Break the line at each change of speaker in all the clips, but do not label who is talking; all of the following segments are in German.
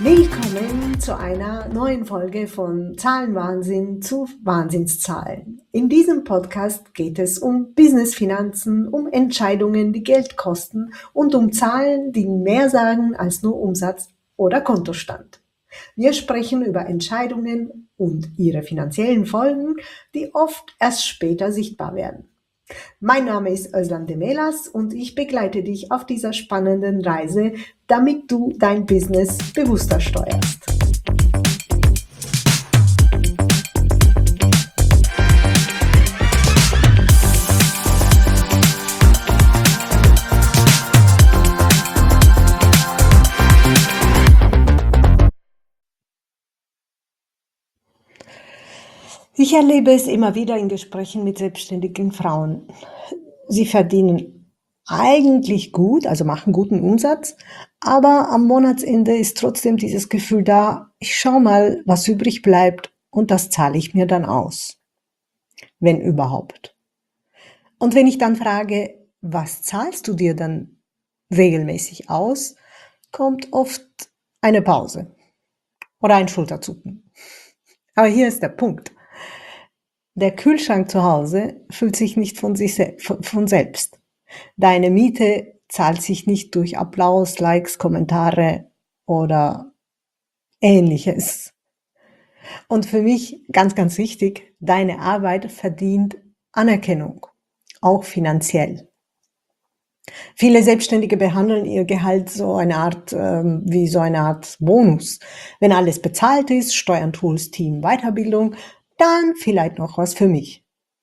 Willkommen zu einer neuen Folge von Zahlenwahnsinn zu Wahnsinnszahlen. In diesem Podcast geht es um Businessfinanzen, um Entscheidungen, die Geld kosten und um Zahlen, die mehr sagen als nur Umsatz oder Kontostand. Wir sprechen über Entscheidungen und ihre finanziellen Folgen, die oft erst später sichtbar werden. Mein Name ist Özlem Demelas und ich begleite dich auf dieser spannenden Reise, damit du dein Business bewusster steuerst. Ich erlebe es immer wieder in Gesprächen mit selbstständigen Frauen. Sie verdienen eigentlich gut, also machen guten Umsatz, aber am Monatsende ist trotzdem dieses Gefühl da, ich schau mal, was übrig bleibt und das zahle ich mir dann aus, wenn überhaupt. Und wenn ich dann frage, was zahlst du dir dann regelmäßig aus, kommt oft eine Pause oder ein Schulterzucken. Aber hier ist der Punkt. Der Kühlschrank zu Hause füllt sich nicht von selbst. Deine Miete zahlt sich nicht durch Applaus, Likes, Kommentare oder Ähnliches. Und für mich ganz, ganz wichtig, deine Arbeit verdient Anerkennung, auch finanziell. Viele Selbstständige behandeln ihr Gehalt wie so eine Art Bonus. Wenn alles bezahlt ist, Steuern, Tools, Team, Weiterbildung, dann vielleicht noch was für mich.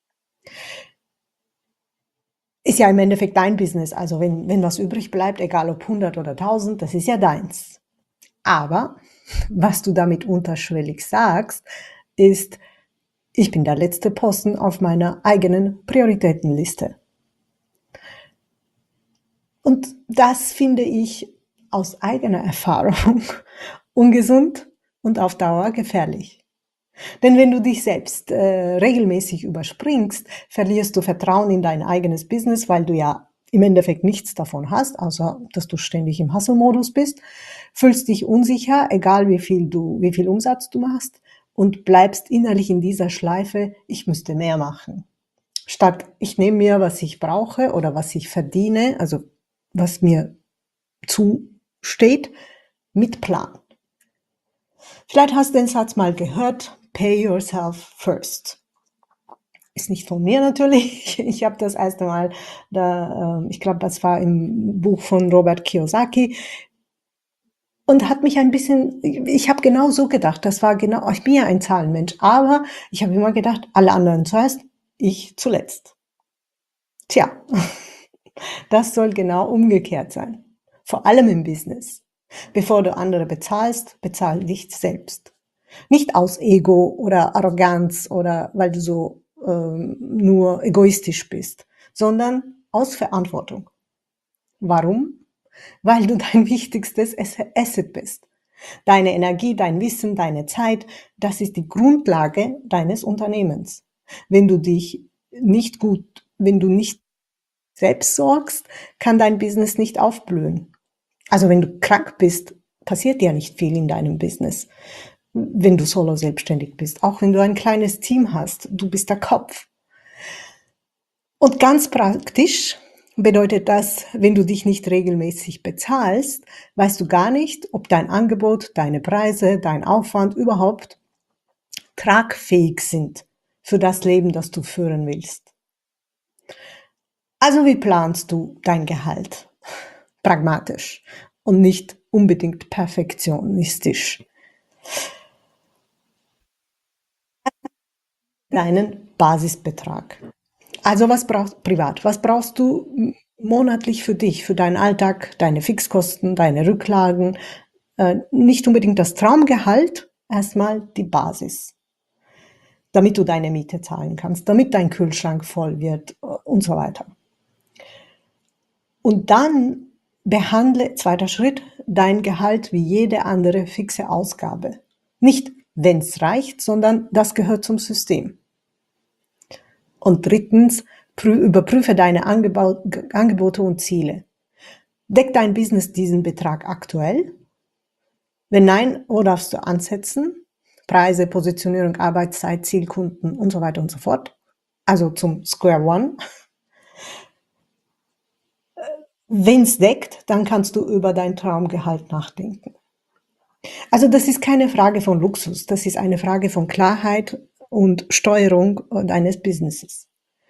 Ist ja im Endeffekt dein Business, also wenn was übrig bleibt, egal ob 100 oder 1000, das ist ja deins. Aber was du damit unterschwellig sagst, ist, ich bin der letzte Posten auf meiner eigenen Prioritätenliste. Und das finde ich aus eigener Erfahrung ungesund und auf Dauer gefährlich. Denn wenn du dich selbst regelmäßig überspringst, verlierst du Vertrauen in dein eigenes Business, weil du ja im Endeffekt nichts davon hast, außer dass du ständig im Hustle-Modus bist, fühlst dich unsicher, egal wie viel Umsatz du machst, und bleibst innerlich in dieser Schleife, ich müsste mehr machen. Statt ich nehme mir, was ich brauche oder was ich verdiene, also was mir zusteht, mit Plan. Vielleicht hast du den Satz mal gehört, pay yourself first. Ist nicht von mir natürlich. Ich habe das erste Mal, ich glaube, das war im Buch von Robert Kiyosaki, und hat mich ein bisschen, ich habe genau so gedacht, ich bin ja ein Zahlenmensch, aber ich habe immer gedacht, alle anderen zuerst, ich zuletzt. Tja, das soll genau umgekehrt sein. Vor allem im Business. Bevor du andere bezahlst, bezahl dich selbst. Nicht aus Ego oder Arroganz oder weil du so nur egoistisch bist, sondern aus Verantwortung. Warum? Weil du dein wichtigstes Asset bist. Deine Energie, dein Wissen, deine Zeit, das ist die Grundlage deines Unternehmens. Wenn du nicht selbst sorgst, kann dein Business nicht aufblühen. Also wenn du krank bist, passiert ja nicht viel in deinem Business, wenn du solo selbstständig bist. Auch wenn du ein kleines Team hast, du bist der Kopf. Und ganz praktisch bedeutet das, wenn du dich nicht regelmäßig bezahlst, weißt du gar nicht, ob dein Angebot, deine Preise, dein Aufwand überhaupt tragfähig sind für das Leben, das du führen willst. Also wie planst du dein Gehalt? Pragmatisch und nicht unbedingt perfektionistisch. Deinen Basisbetrag. Also was brauchst du monatlich für dich, für deinen Alltag, deine Fixkosten, deine Rücklagen? Nicht unbedingt das Traumgehalt, erstmal die Basis, damit du deine Miete zahlen kannst, damit dein Kühlschrank voll wird und so weiter. Und dann behandle, zweiter Schritt, dein Gehalt wie jede andere fixe Ausgabe. Nicht, wenn es reicht, sondern das gehört zum System. Und drittens, überprüfe deine Angebote und Ziele. Deckt dein Business diesen Betrag aktuell? Wenn nein, wo darfst du ansetzen? Preise, Positionierung, Arbeitszeit, Zielkunden und so weiter und so fort. Also zum Square One. Wenn's deckt, dann kannst du über dein Traumgehalt nachdenken. Also das ist keine Frage von Luxus, das ist eine Frage von Klarheit und Steuerung deines Businesses.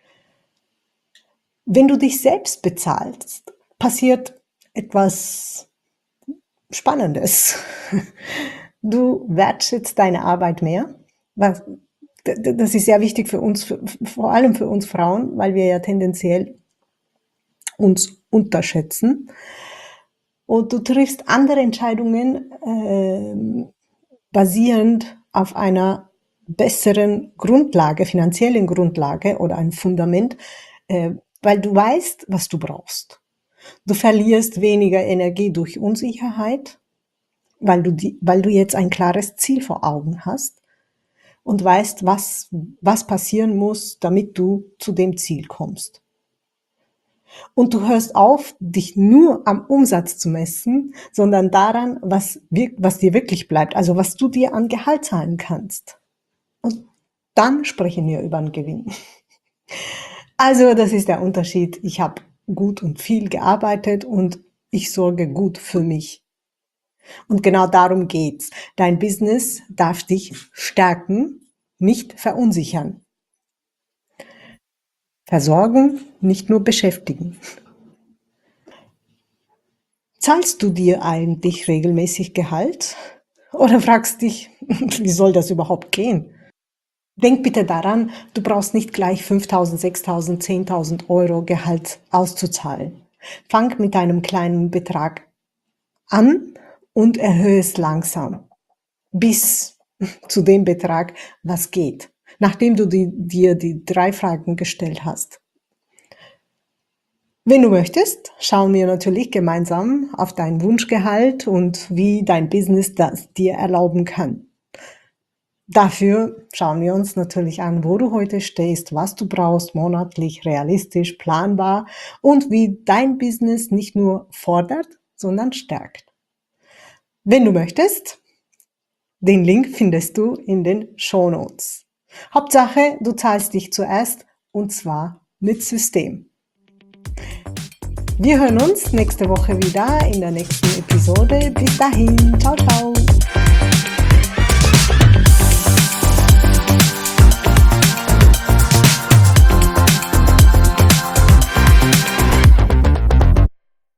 Wenn du dich selbst bezahlst, passiert etwas Spannendes. Du wertschätzt deine Arbeit mehr. Das ist sehr wichtig für uns, vor allem für uns Frauen, weil wir ja tendenziell uns unterschätzen. Und du triffst andere Entscheidungen basierend auf einer besseren Grundlage, finanziellen Grundlage oder ein Fundament, weil du weißt, was du brauchst. Du verlierst weniger Energie durch Unsicherheit, weil du jetzt ein klares Ziel vor Augen hast und weißt, was passieren muss, damit du zu dem Ziel kommst. Und du hörst auf, dich nur am Umsatz zu messen, sondern daran, was dir wirklich bleibt, also was du dir an Gehalt zahlen kannst. Und dann sprechen wir über einen Gewinn. Also das ist der Unterschied. Ich habe gut und viel gearbeitet und ich sorge gut für mich. Und genau darum geht's. Dein Business darf dich stärken, nicht verunsichern. Versorgen, nicht nur beschäftigen. Zahlst du dir eigentlich regelmäßig Gehalt? Oder fragst dich, wie soll das überhaupt gehen? Denk bitte daran, du brauchst nicht gleich 5.000, 6.000, 10.000 Euro Gehalt auszuzahlen. Fang mit einem kleinen Betrag an und erhöhe es langsam bis zu dem Betrag, was geht, nachdem du dir die 3 Fragen gestellt hast. Wenn du möchtest, schauen wir natürlich gemeinsam auf dein Wunschgehalt und wie dein Business das dir erlauben kann. Dafür schauen wir uns natürlich an, wo du heute stehst, was du brauchst, monatlich, realistisch, planbar und wie dein Business nicht nur fordert, sondern stärkt. Wenn du möchtest, den Link findest du in den Shownotes. Hauptsache, du zahlst dich zuerst und zwar mit System. Wir hören uns nächste Woche wieder in der nächsten Episode. Bis dahin, ciao, ciao.